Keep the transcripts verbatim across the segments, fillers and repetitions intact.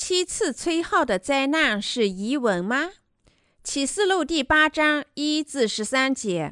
七次吹号的灾难是遗文吗？启示录第八章一至十三节。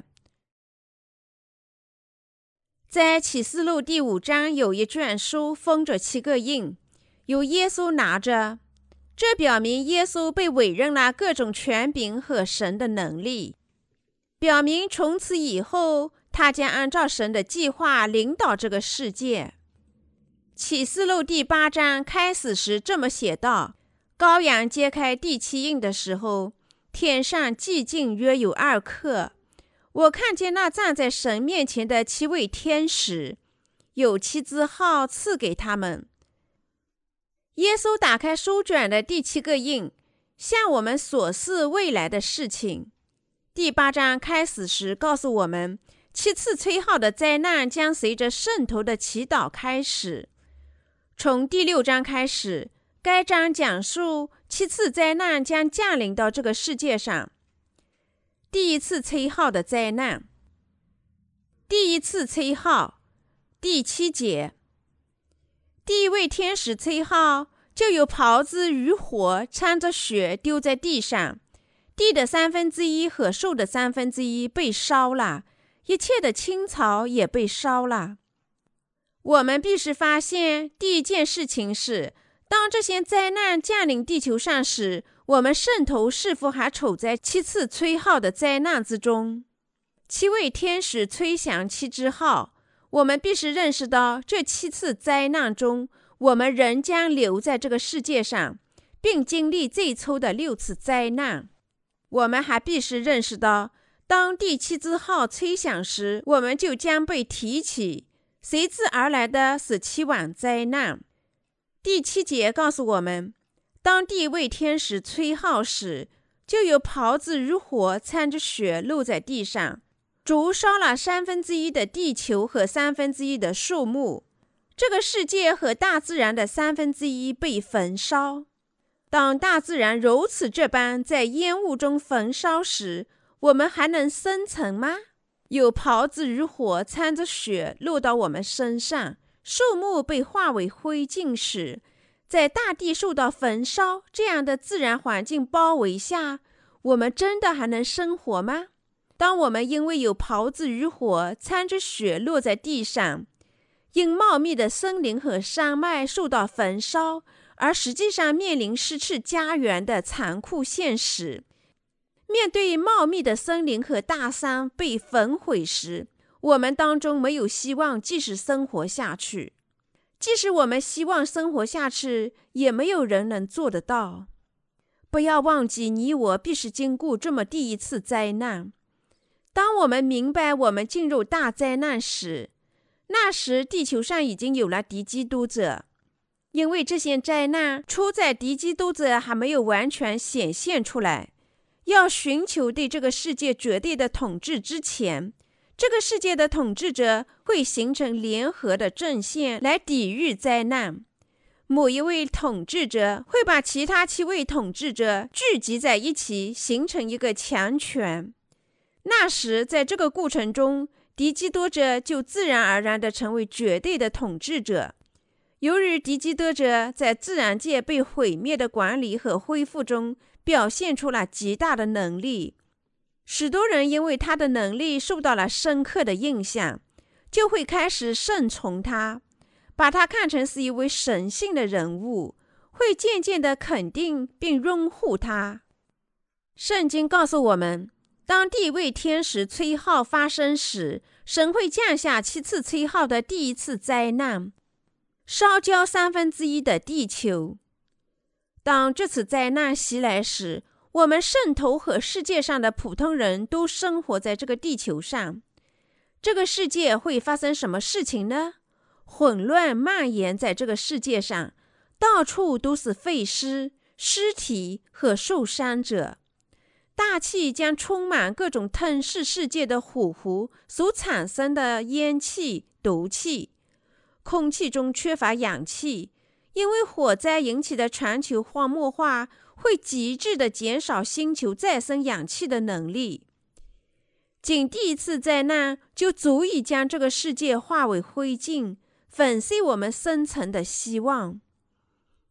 在启示录第五章有一卷书封着七个印，由耶稣拿着，这表明耶稣被委任了各种权柄和神的能力，表明从此以后他将按照神的计划领导这个世界。启示录第八章开始时这么写道：羔羊揭开第七印的时候，天上寂静约有二刻，我看见那站在神面前的七位天使，有七支号赐给他们。耶稣打开书卷的第七个印，向我们所示未来的事情。第八章开始时告诉我们，七次吹号的灾难将随着圣徒的祈祷开始。从第六章开始，该章讲述七次灾难将降临到这个世界上。第一次吹号的灾难。第一次吹号，第七节。第一位天使吹号，就有袍子与火掺着血丢在地上，地的三分之一和树的三分之一被烧了，一切的青草也被烧了。我们必须发现，第一件事情是，当这些灾难降临地球上时，我们圣徒是否还处在七次吹号的灾难之中？七位天使吹响七支号，我们必须认识到，这七次灾难中，我们仍将留在这个世界上，并经历最初的六次灾难。我们还必须认识到，当第七支号吹响时，我们就将被提起，随之而来的是七晚灾难。第七节告诉我们，当第一位天使吹号时，就有袍子与火掺着血落在地上，烛烧了三分之一的地球和三分之一的树木，这个世界和大自然的三分之一被焚烧。当大自然如此这般在烟雾中焚烧时，我们还能生存吗？有袍子与火掺着血落到我们身上，树木被化为灰烬时，在大地受到焚烧这样的自然环境包围下，我们真的还能生活吗？当我们因为有袍子与火掺着血落在地上，因茂密的森林和山脉受到焚烧，而实际上面临失去家园的残酷现实，面对茂密的森林和大山被焚毁时，我们当中没有希望继续生活下去。即使我们希望生活下去，也没有人能做得到。不要忘记，你我必须经过这么第一次灾难。当我们明白我们进入大灾难时，那时地球上已经有了敌基督者。因为这些灾难出在敌基督者还没有完全显现出来，要寻求对这个世界绝对的统治之前，这个世界的统治者会形成联合的阵线来抵御灾难。某一位统治者会把其他七位统治者聚集在一起，形成一个强权。那时在这个过程中，敌基督者就自然而然地成为绝对的统治者。由于敌基督者在自然界被毁灭的管理和恢复中表现出了极大的能力，许多人因为他的能力受到了深刻的印象，就会开始顺从他，把他看成是一位神性的人物，会渐渐地肯定并拥护他。圣经告诉我们，当第一位天使吹号发生时，神会降下七次吹号的第一次灾难，烧焦三分之一的地球。当这次灾难袭来时，我们圣徒和世界上的普通人都生活在这个地球上。这个世界会发生什么事情呢？混乱蔓延在这个世界上，到处都是废尸、尸体和受伤者。大气将充满各种吞噬世界的火湖所产生的烟气、毒气。空气中缺乏氧气，因为火灾引起的全球荒漠化会极致地减少星球再生氧气的能力。仅第一次灾难就足以将这个世界化为灰烬，粉碎我们生存的希望。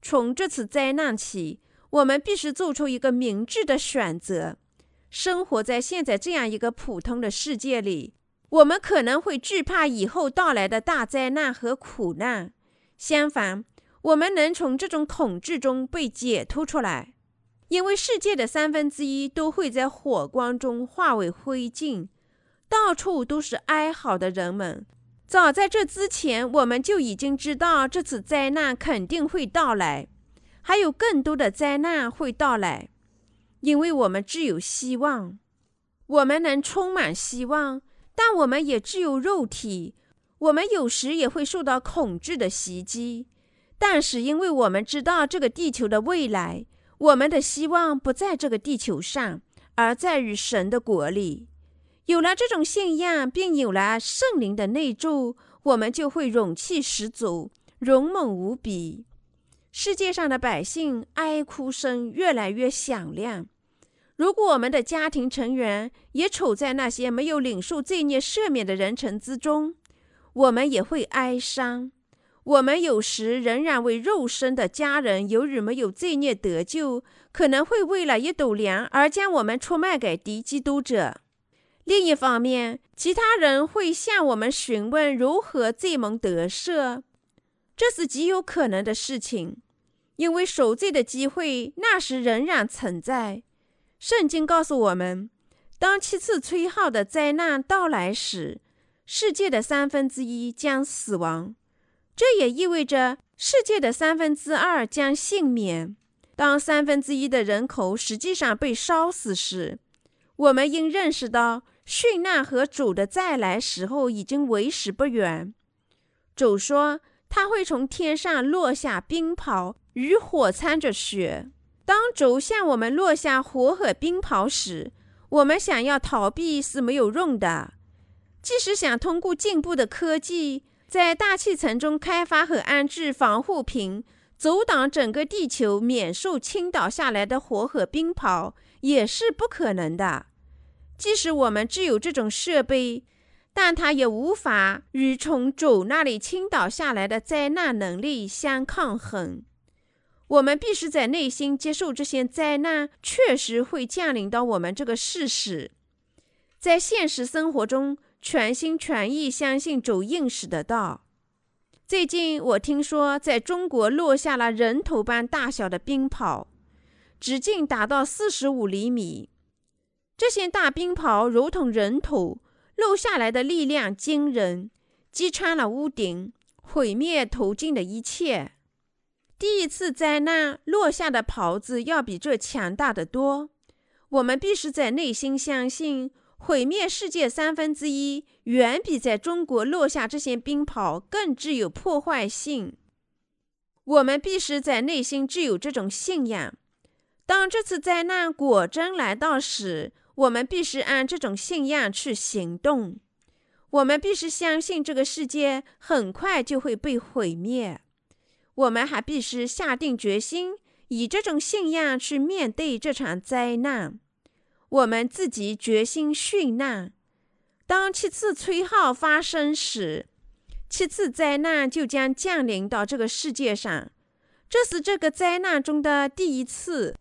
从这次灾难起，我们必须做出一个明智的选择。生活在现在这样一个普通的世界里，我们可能会惧怕以后到来的大灾难和苦难。相反，我们能从这种恐惧中被解脱出来，因为世界的三分之一都会在火光中化为灰烬，到处都是哀嚎的人们。早在这之前，我们就已经知道这次灾难肯定会到来，还有更多的灾难会到来，因为我们只有希望。我们能充满希望，但我们也只有肉体，我们有时也会受到恐惧的袭击。但是因为我们知道这个地球的未来，我们的希望不在这个地球上，而在于神的国里。有了这种信仰，并有了圣灵的内助，我们就会勇气十足，勇猛无比。世界上的百姓哀哭声越来越响亮。如果我们的家庭成员也处在那些没有领受罪孽赦免的人群之中，我们也会哀伤。我们有时仍然为肉身的家人由于没有罪孽得救，可能会为了一斗粮而将我们出卖给敌基督者。另一方面，其他人会向我们询问如何罪蒙得赦，这是极有可能的事情，因为赎罪的机会那时仍然存在。圣经告诉我们，当七次吹号的灾难到来时，世界的三分之一将死亡，这也意味着世界的三分之二将幸免。当三分之一的人口实际上被烧死时，我们应认识到殉难和主的再来时候已经为时不远。主说他会从天上落下冰雹，与火掺着血。当主向我们落下火和冰雹时，我们想要逃避是没有用的。即使想通过进步的科技，在大气层中开发和安置防护屏，阻挡整个地球免受倾倒下来的火和冰雹，也是不可能的。即使我们只有这种设备，但它也无法与从主那里倾倒下来的灾难能力相抗衡。我们必须在内心接受这些灾难确实会降临到我们这个事实，在现实生活中全心全意相信主应许的道。最近我听说在中国落下了人头般大小的冰雹，直径达到四十五厘米。这些大冰雹如同人头，落下来的力量惊人，击穿了屋顶，毁灭途径的一切。第一次灾难落下的雹子要比这强大得多。我们必须在内心相信，毁灭世界三分之一远比在中国落下这些冰雹更具有破坏性。我们必须在内心具有这种信仰。当这次灾难果真来到时，我们必须按这种信仰去行动。我们必须相信这个世界很快就会被毁灭。我们还必须下定决心，以这种信仰去面对这场灾难。我们自己决心殉难。当七次吹号发生时，七次灾难就将降临到这个世界上。这是这个灾难中的第一次。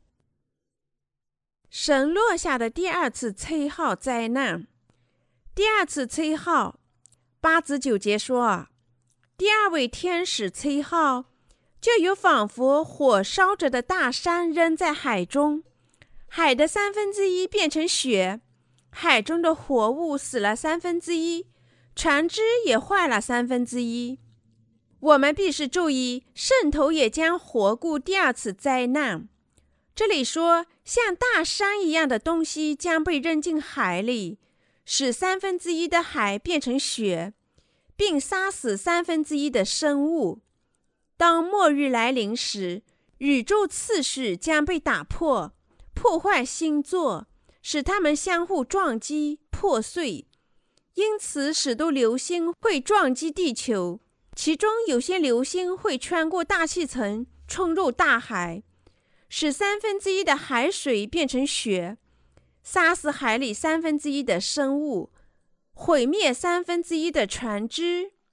神落下的第二次吹号灾难。第二次吹号，八至九节说，第二位天使吹号，就有仿佛火烧着的大山扔在海中，海的三分之一变成血，海中的活物死了三分之一，船只也坏了三分之一。我们必须注意，圣徒也将活过第二次灾难。这里说，像大山一样的东西将被扔进海里，使三分之一的海变成血，并杀死三分之一的生物。当末日来临时，宇宙次序将被打破，破坏星座，使它们相互撞击破碎。因此许多流星会撞击地球，其中有些流星会穿过大气层冲入大海，使三分之一的海水变成血，杀死海里三分之一的生物，毁灭三分之一的船只。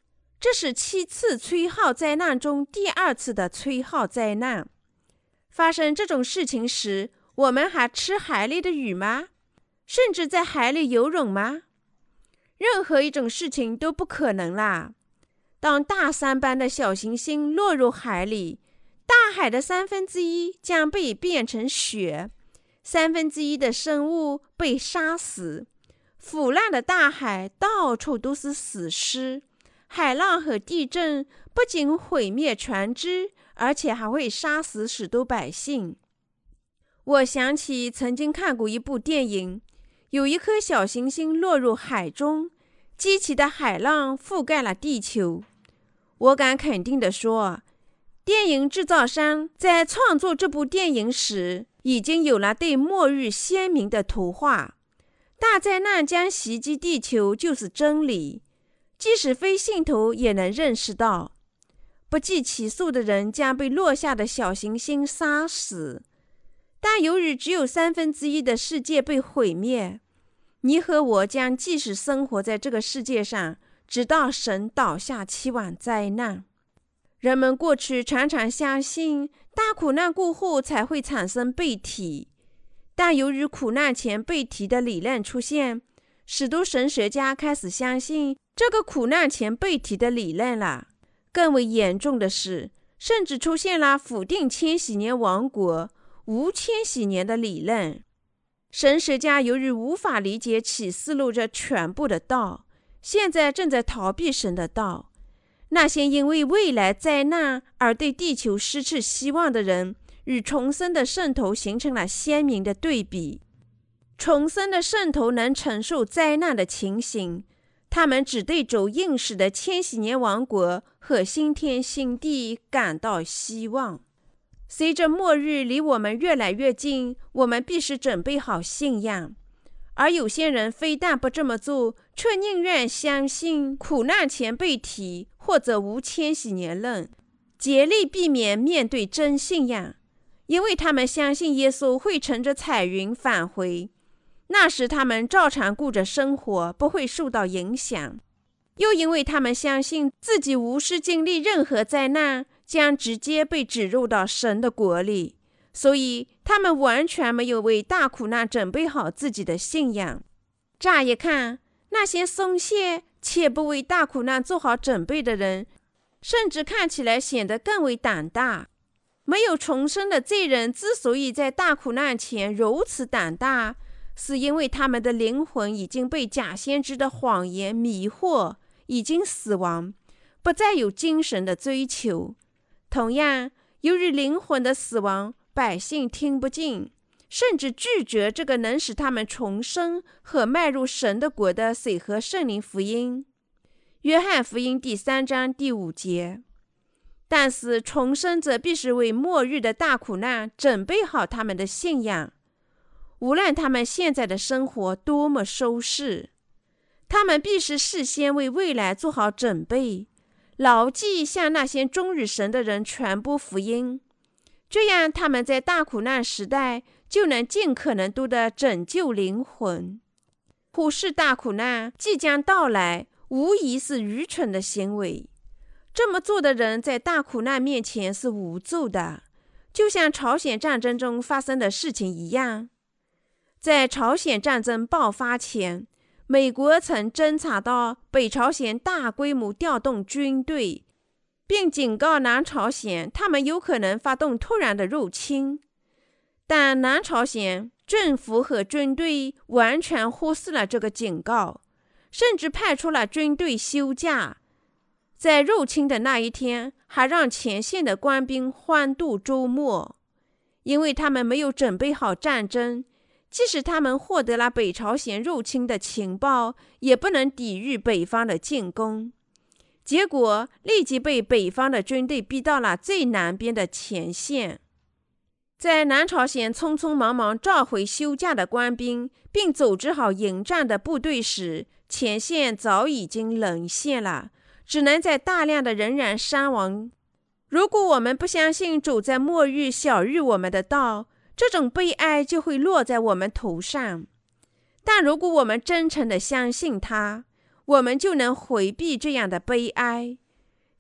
这是七次吹号灾难中第二次的吹号灾难。发生这种事情时，我们还吃海里的鱼吗？甚至在海里游泳吗？任何一种事情都不可能啦。当大山般的小行星落入海里，大海的三分之一将被变成雪，三分之一的生物被杀死。腐烂的大海到处都是死尸，海浪和地震不仅毁灭船只，而且还会杀死许多百姓。我想起曾经看过一部电影，有一颗小行星落入海中，激起的海浪覆盖了地球。我敢肯定地说，电影制造商在创作这部电影时，已经有了对末日鲜明的图画。大灾难将袭击地球就是真理，即使非信徒也能认识到。不计其数的人将被落下的小行星杀死，但由于只有三分之一的世界被毁灭，你和我将继续生活在这个世界上，直到神倒下期望灾难。人们过去常常相信大苦难过后才会产生被提，但由于苦难前被提的理论出现，许多神学家开始相信这个苦难前被提的理论了。更为严重的是，甚至出现了否定千禧年王国、无千禧年的理论。神学家由于无法理解启示录这全部的道，现在正在逃避神的道。那些因为未来灾难而对地球失去希望的人，与重生的圣徒形成了鲜明的对比。重生的圣徒能承受灾难的情形，他们只对走应许的千禧年王国和新天新地感到希望。随着末日离我们越来越近，我们必须准备好信仰。而有些人非但不这么做，却宁愿相信苦难前被提或者无千禧年论，竭力避免面对真信仰，因为他们相信耶稣会乘着彩云返回，那时他们照常过着生活，不会受到影响。又因为他们相信自己无需经历任何灾难，将直接被指入到神的国里，所以他们完全没有为大苦难准备好自己的信仰。乍一看，那些松懈且不为大苦难做好准备的人，甚至看起来显得更为胆大。没有重生的罪人之所以在大苦难前如此胆大，是因为他们的灵魂已经被假先知的谎言迷惑，已经死亡，不再有精神的追求。同样，由于灵魂的死亡，百姓听不进，甚至拒绝这个能使他们重生和迈入神的国的水和圣灵福音。约翰福音第三章第五节。但是重生者必须为末日的大苦难准备好他们的信仰，无论他们现在的生活多么舒适，他们必须事先为未来做好准备，牢记向那些忠于神的人传播福音，这样他们在大苦难时代就能尽可能多的拯救灵魂。忽视大苦难即将到来，无疑是愚蠢的行为。这么做的人在大苦难面前是无助的，就像朝鲜战争中发生的事情一样。在朝鲜战争爆发前，美国曾侦察到北朝鲜大规模调动军队，并警告南朝鲜他们有可能发动突然的入侵。但南朝鲜政府和军队完全忽视了这个警告，甚至派出了军队休假，在入侵的那一天还让前线的官兵欢度周末。因为他们没有准备好战争，即使他们获得了北朝鲜入侵的情报，也不能抵御北方的进攻。结果立即被北方的军队逼到了最南边的前线。在南朝鲜匆匆忙忙召回休假的官兵，并组织好迎战的部队时，前线早已经沦陷了，只能在大量的人员伤亡。如果我们不相信主在末日晓谕我们的道，这种悲哀就会落在我们头上。但如果我们真诚地相信他，我们就能回避这样的悲哀，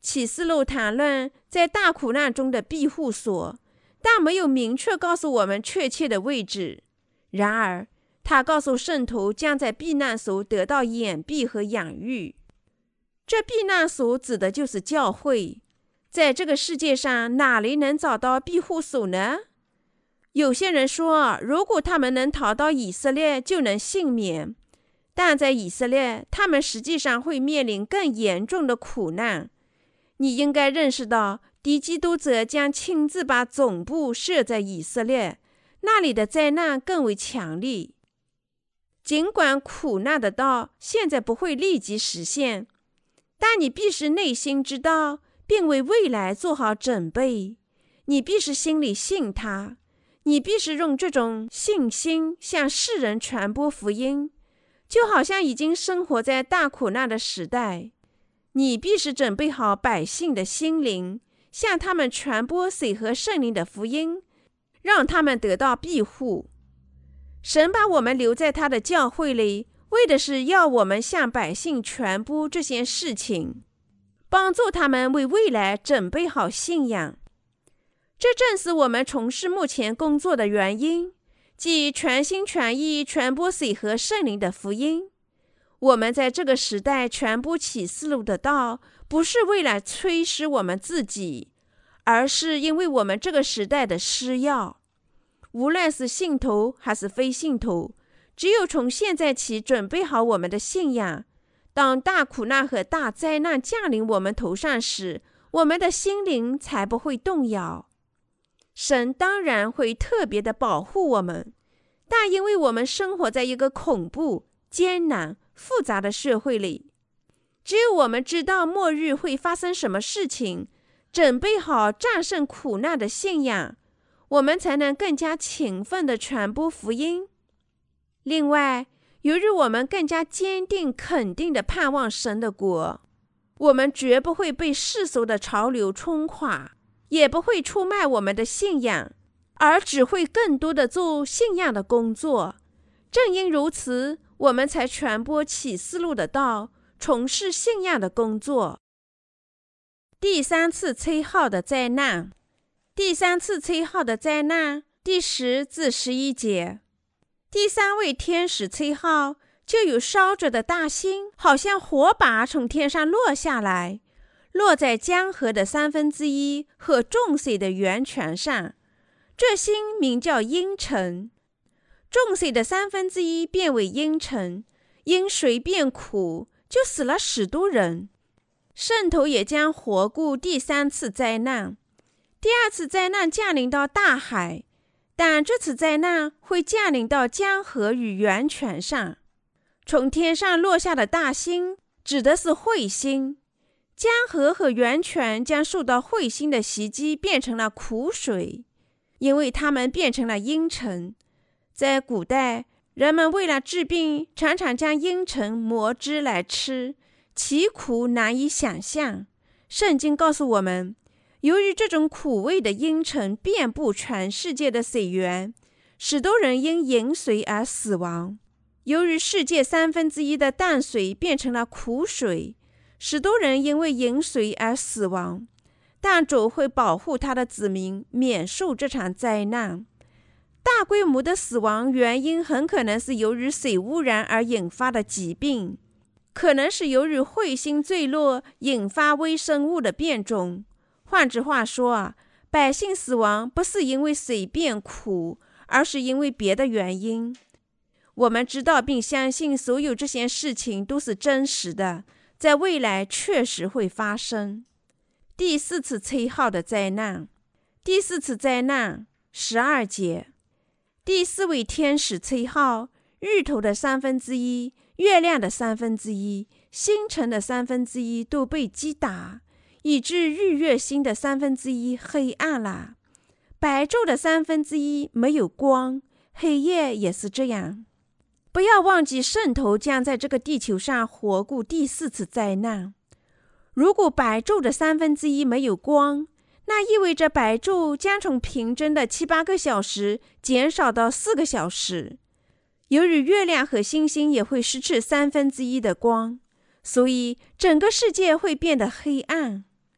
启示录谈论在大苦难中的庇护所，但没有明确告诉我们确切的位置。然而，他告诉圣徒将在避难所得到掩蔽和养育。这避难所指的就是教会。在这个世界上，哪里能找到庇护所呢？有些人说，如果他们能逃到以色列，就能幸免。但在以色列，他们实际上会面临更严重的苦难。你应该认识到，敌基督者将亲自把总部设在以色列，那里的灾难更为强烈。尽管苦难的道现在不会立即实现，但你必须内心知道，并为未来做好准备。你必须心里信他，你必须用这种信心向世人传播福音，就好像已经生活在大苦难的时代。你必须准备好百姓的心灵，向他们传播水和圣灵的福音，让他们得到庇护。神把我们留在他的教会里，为的是要我们向百姓传播这些事情，帮助他们为未来准备好信仰。这正是我们从事目前工作的原因，即全心全意传播水和圣灵的福音。我们在这个时代传播启示录的道，不是为了吹嘘我们自己，而是因为我们这个时代的需要。无论是信徒还是非信徒，只有从现在起准备好我们的信仰，当大苦难和大灾难降临我们头上时，我们的心灵才不会动摇。神当然会特别的保护我们，但因为我们生活在一个恐怖、艰难、复杂的社会里，只有我们知道末日会发生什么事情，准备好战胜苦难的信仰，我们才能更加勤奋地传播福音。另外，由于我们更加坚定肯定地盼望神的国，我们绝不会被世俗的潮流冲垮，也不会出卖我们的信仰，而只会更多地做信仰的工作。正因如此，我们才传播启示录的道，从事信仰的工作。第三次吹号的灾难。第三次吹号的灾难，第十至十一节。第三位天使吹号，就有烧着的大星，好像火把从天上落下来，落在江河的三分之一和众水的源泉上。这星名叫阴沉。众水的三分之一变为阴沉，因水变苦，就死了许多人。圣徒也将活过第三次灾难。第二次灾难降临到大海，但这次灾难会降临到江河与源泉上。从天上落下的大星指的是彗星，江河和源泉将受到彗星的袭击，变成了苦水，因为它们变成了阴沉。在古代，人们为了治病，常常将阴沉磨汁来吃，其苦难以想象。圣经告诉我们，由于这种苦味的阴沉遍布全世界的水源，许多人因饮水而死亡。由于世界三分之一的淡水变成了苦水，许多人因为饮水而死亡。但主会保护他的子民免受这场灾难。大规模的死亡原因很可能是由于水污染而引发的疾病，可能是由于彗星坠落引发微生物的变种。换句话说啊，百姓死亡不是因为水变苦，而是因为别的原因。我们知道并相信所有这些事情都是真实的，在未来确实会发生。第四次吹号的灾难。第四次灾难，十二节。第四位天使吹号，日头的三分之一、月亮的三分之一、星辰的三分之一都被击打，以致日月星的三分之一黑暗了。白昼的三分之一没有光，黑夜也是这样。不要忘记，圣徒将在这个地球上活过第四次灾难。如果白昼的三分之一没有光，那意味着白昼将从平均的七八个小时减少到四个小时。由于月亮和星星也会失去三分之一的光，所以整个世界会变得黑暗。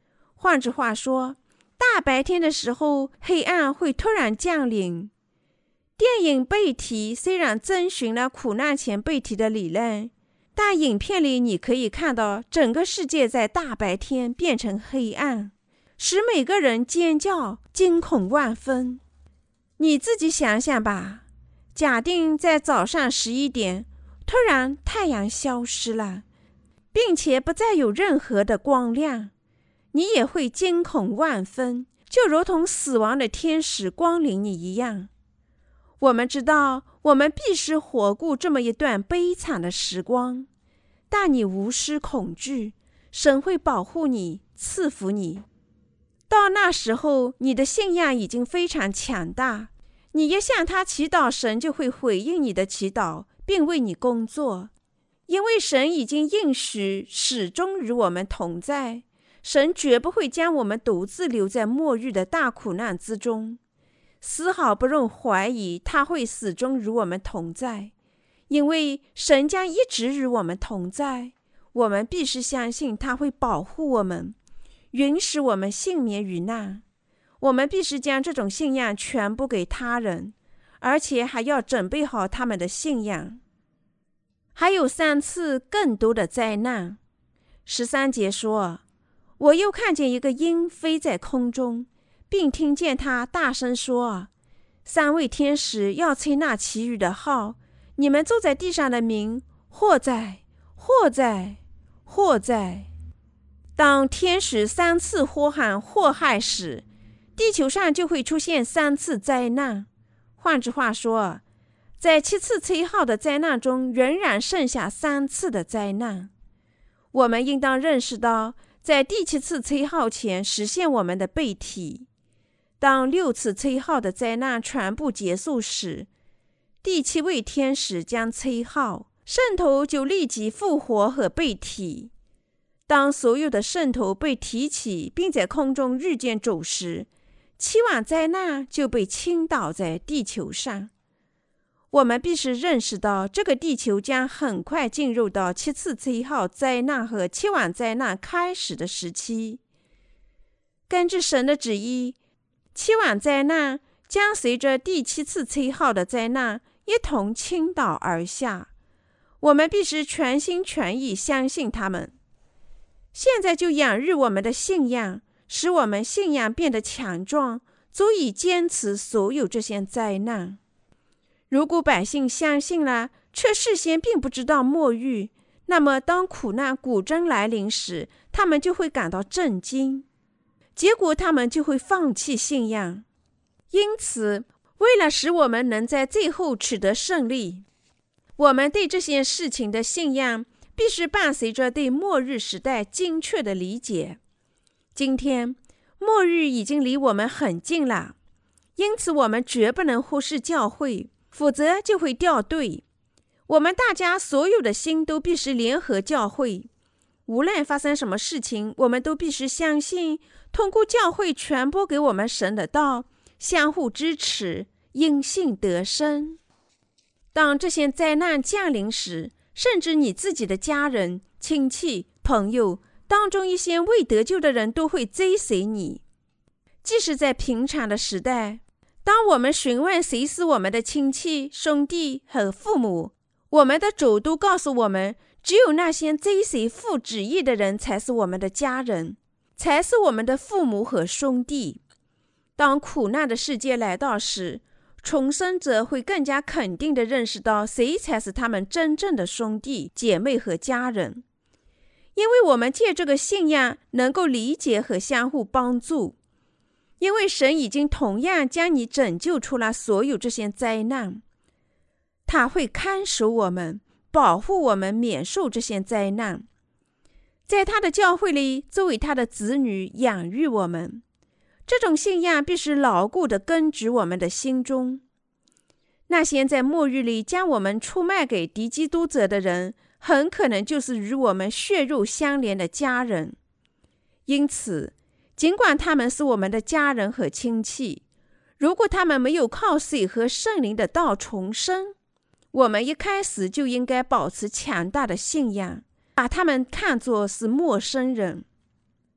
换句话说，大白天的时候，黑暗会突然降临。电影背题虽然遵循了苦难前背题的理论，但影片里你可以看到整个世界在大白天变成黑暗，使每个人尖叫，惊恐万分。你自己想想吧，假定在早上十一点，突然太阳消失了，并且不再有任何的光亮，你也会惊恐万分，就如同死亡的天使光临你一样。我们知道我们必须活过这么一段悲惨的时光，但你无需恐惧，神会保护你，赐福你。到那时候，你的信仰已经非常强大，你一向他祈祷，神就会回应你的祈祷，并为你工作。因为神已经应许始终与我们同在，神绝不会将我们独自留在末日的大苦难之中，丝毫不容怀疑他会始终与我们同在。因为神将一直与我们同在，我们必须相信他会保护我们，允许我们幸免于难。我们必须将这种信仰传播给他人，而且还要准备好他们的信仰。还有三次更多的灾难。十三节说，我又看见一个鹰飞在空中，并听见他大声说，三位天使要吹那其余的号，你们坐在地上的民，或在，或在，或在。当天使三次呼喊祸害时，地球上就会出现三次灾难。换句话说，在七次吹号的灾难中，仍然剩下三次的灾难。我们应当认识到，在第七次吹号前实现我们的背题。当六次吹号的灾难全部结束时，第七位天使将吹号，圣徒就立即复活和被提。当所有的圣徒被提起并在空中遇见主时，七万灾难就被倾倒在地球上。我们必须认识到，这个地球将很快进入到七次吹号灾难和七万灾难开始的时期。根据神的旨意，七万灾难将随着第七次吹号的灾难一同倾倒而下。我们必须全心全意相信他们。现在就养育我们的信仰，使我们信仰变得强壮，足以坚持所有这些灾难。如果百姓相信了，却事先并不知道末日，那么当苦难果真来临时，他们就会感到震惊，结果他们就会放弃信仰。因此，为了使我们能在最后取得胜利，我们对这些事情的信仰必须伴随着对末日时代精确的理解。今天，末日已经离我们很近了，因此我们绝不能忽视教会，否则就会掉队。我们大家所有的心都必须联合教会，无论发生什么事情，我们都必须相信，通过教会传播给我们神的道，相互支持，因信得生。当这些灾难降临时，甚至你自己的家人、亲戚、朋友当中一些未得救的人都会追随你。即使在平常的时代，当我们询问谁是我们的亲戚、兄弟和父母，我们的主都告诉我们，只有那些追随父旨意的人才是我们的家人，才是我们的父母和兄弟。当苦难的世界来到时，重生者会更加肯定地认识到谁才是他们真正的兄弟姐妹和家人，因为我们借这个信仰能够理解和相互帮助。因为神已经同样将你拯救出了所有这些灾难，他会看守我们，保护我们免受这些灾难，在他的教会里作为他的子女养育我们。这种信仰必须牢固地根植我们的心中。那些在末日里将我们出卖给敌基督者的人，很可能就是与我们血肉相连的家人。因此，尽管他们是我们的家人和亲戚，如果他们没有靠水和圣灵的道重生，我们一开始就应该保持强大的信仰，把他们看作是陌生人。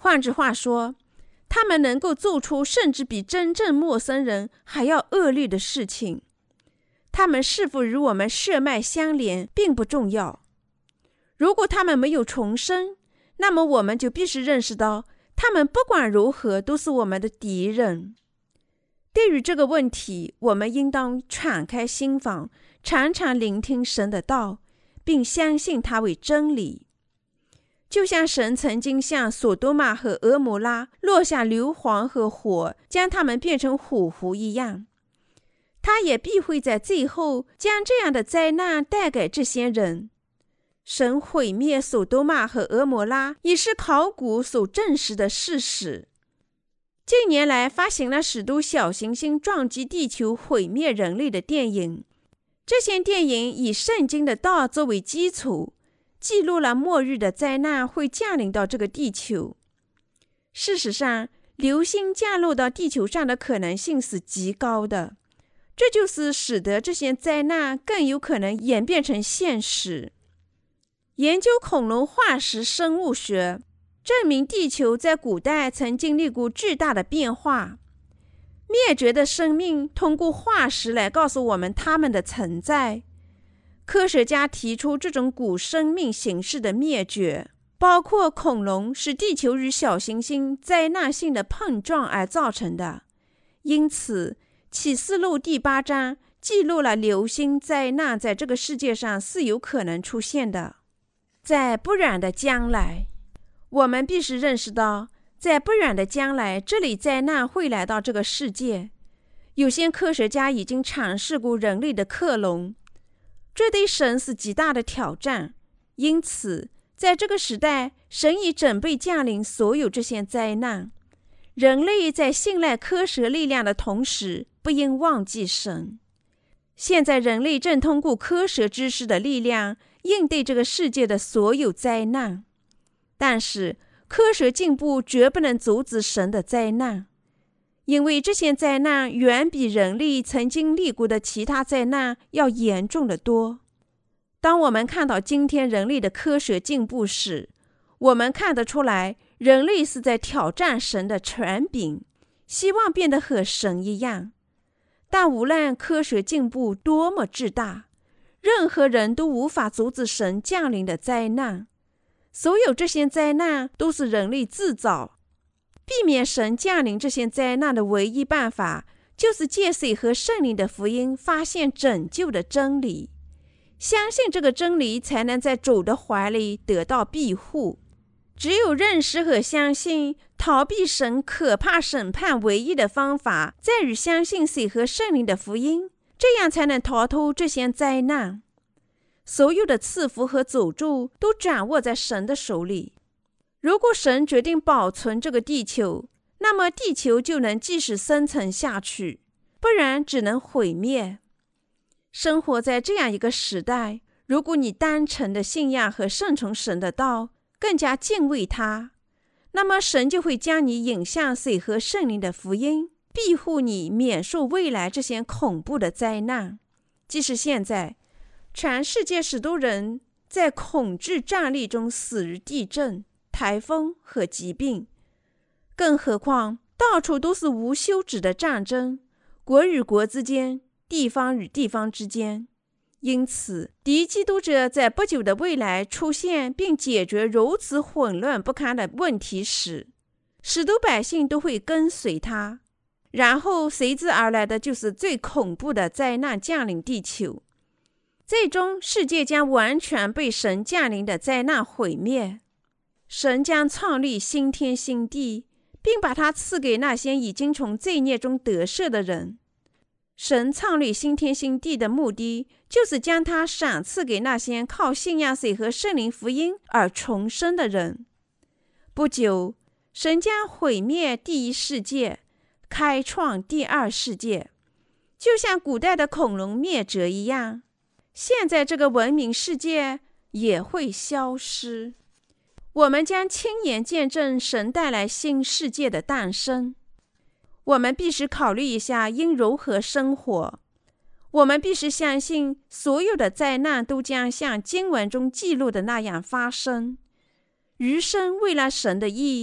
换句话说，他们能够做出甚至比真正陌生人还要恶劣的事情。他们是否与我们血脉相连并不重要。如果他们没有重生，那么我们就必须认识到，他们不管如何都是我们的敌人。对于这个问题，我们应当敞开心房，常常聆听神的道，并相信它为真理。就像神曾经向索多玛和俄摩拉落下硫磺和火，将他们变成火湖一样，他也必会在最后将这样的灾难带给这些人。神毁灭索多玛和俄摩拉已是考古所证实的事实。近年来发行了许多小行星撞击地球毁灭人类的电影，这些电影以圣经的道作为基础，记录了末日的灾难会降临到这个地球。事实上，流星降落到地球上的可能性是极高的，这就是使得这些灾难更有可能演变成现实。研究恐龙化石生物学证明，地球在古代曾经历过巨大的变化。灭绝的生命通过化石来告诉我们它们的存在。科学家提出这种古生命形式的灭绝，包括恐龙是地球与小行星灾难性的碰撞而造成的。因此，启示录第八章记录了流星灾难在这个世界上是有可能出现的。在不远的将来，我们必须认识到，在不远的将来，这类灾难会来到这个世界。有些科学家已经尝试过人类的克隆，这对神是极大的挑战。因此，在这个时代，神已准备降临所有这些灾难。人类在信赖科学力量的同时，不应忘记神。现在人类正通过科学知识的力量应对这个世界的所有灾难，但是科学进步绝不能阻止神的灾难，因为这些灾难远比人类曾经历过的其他灾难要严重得多。当我们看到今天人类的科学进步时，我们看得出来，人类是在挑战神的权柄，希望变得和神一样。但无论科学进步多么巨大，任何人都无法阻止神降临的灾难。所有这些灾难都是人类自造。避免神降临这些灾难的唯一办法，就是借水和圣灵的福音发现拯救的真理，相信这个真理，才能在主的怀里得到庇护。只有认识和相信，逃避神可怕审判唯一的方法在于相信水和圣灵的福音，这样才能逃脱这些灾难。所有的赐福和诅咒都掌握在神的手里。如果神决定保存这个地球，那么地球就能继续生存下去，不然只能毁灭。生活在这样一个时代，如果你单纯的信仰和顺从神的道，更加敬畏他，那么神就会将你引向水和圣灵的福音，庇护你免受未来这些恐怖的灾难。即使现在全世界许多人在恐惧战栗中死于地震、台风和疾病，更何况到处都是无休止的战争，国与国之间，地方与地方之间。因此，敌基督者在不久的未来出现并解决如此混乱不堪的问题时，许多百姓都会跟随他，然后随之而来的就是最恐怖的灾难降临地球。最终，世界将完全被神降临的灾难毁灭。神将创立新天新地，并把它赐给那些已经从罪孽中得赦的人。神创立新天新地的目的，就是将它赏赐给那些靠信仰水和圣灵福音而重生的人。不久，神将毁灭第一世界，开创第二世界，就像古代的恐龙灭绝一样，现在这个文明世界也会消失。我们将亲眼见证神带来新世界的诞生。我们必须考虑一下应如何生活。我们必须相信，所有的灾难都将像经文中记录的那样发生。余生为了神的义，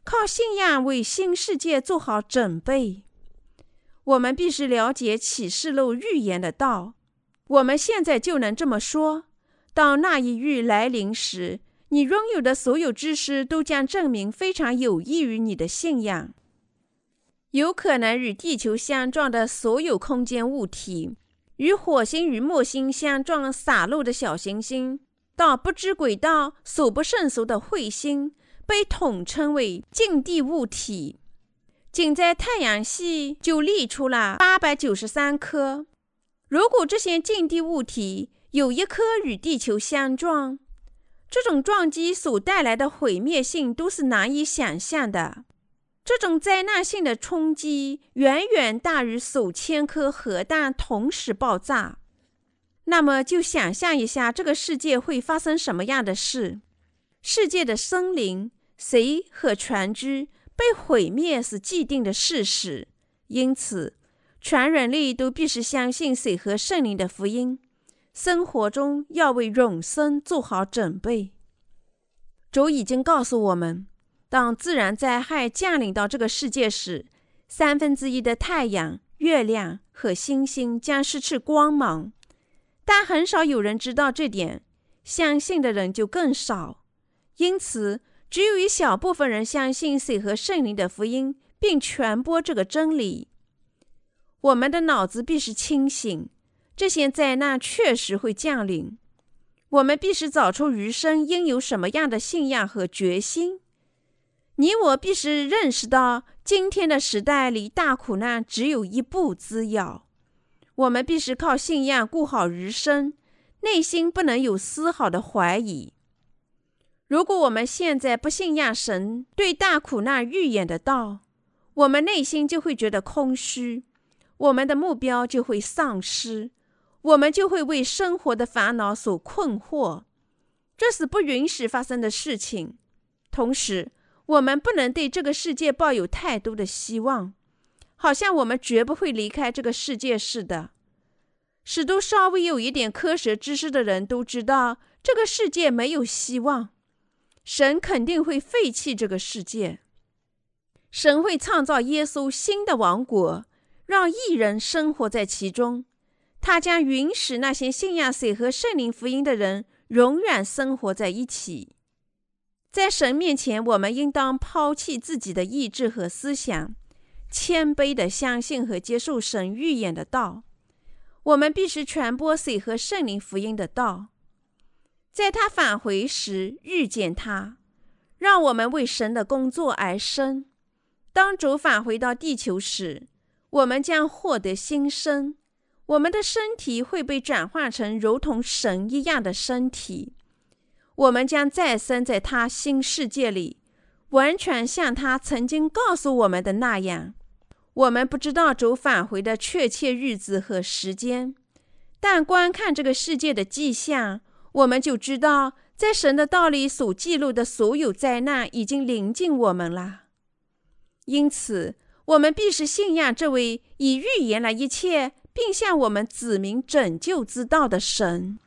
靠信仰为新世界做好准备。我们必须了解启示录预言的道。我们现在就能这么说，当那一日来临时，你拥有的所有知识都将证明非常有益于你的信仰。有可能与地球相撞的所有空间物体，与火星与木星相撞洒落的小行星，到不知轨道数不胜数的彗星，被统称为近地物体。仅在太阳系就列出了八百九十三颗。如果这些近地物体有一颗与地球相撞，这种撞击所带来的毁灭性都是难以想象的。这种灾难性的冲击远远大于数千颗核弹同时爆炸。那么就想象一下，这个世界会发生什么样的事？世界的生灵、水和船只被毁灭是既定的事实，因此全人类都必须相信水和圣灵的福音，生活中要为永生做好准备。主已经告诉我们，当自然灾害降临到这个世界时，三分之一的太阳、月亮和星星将失去光芒。但很少有人知道这点，相信的人就更少。因此只有一小部分人相信水和圣灵的福音，并传播这个真理。我们的脑子必须清醒，这些灾难确实会降临。我们必须找出余生应有什么样的信仰和决心。你我必须认识到，今天的时代离大苦难只有一步之遥。我们必须靠信仰顾好余生，内心不能有丝毫的怀疑。如果我们现在不信仰神对大苦难预言的道，我们内心就会觉得空虚，我们的目标就会丧失，我们就会为生活的烦恼所困惑。这是不允许发生的事情。同时，我们不能对这个世界抱有太多的希望，好像我们绝不会离开这个世界似的。使都稍微有一点科学知识的人都知道，这个世界没有希望，神肯定会废弃这个世界。神会创造耶稣新的王国，让义人生活在其中。他将允许那些信仰水和圣灵福音的人永远生活在一起。在神面前，我们应当抛弃自己的意志和思想，谦卑地相信和接受神预言的道。我们必须传播水和圣灵福音的道，在他返回时遇见他，让我们为神的工作而生。当主返回到地球时，我们将获得新生，我们的身体会被转化成如同神一样的身体。我们将再生在他新世界里，完全像他曾经告诉我们的那样。我们不知道主返回的确切日子和时间，但观看这个世界的迹象，我们就知道，在神的道里所记录的所有灾难已经临近我们了。因此，我们必须信仰这位以预言了一切，并向我们指明拯救之道的神。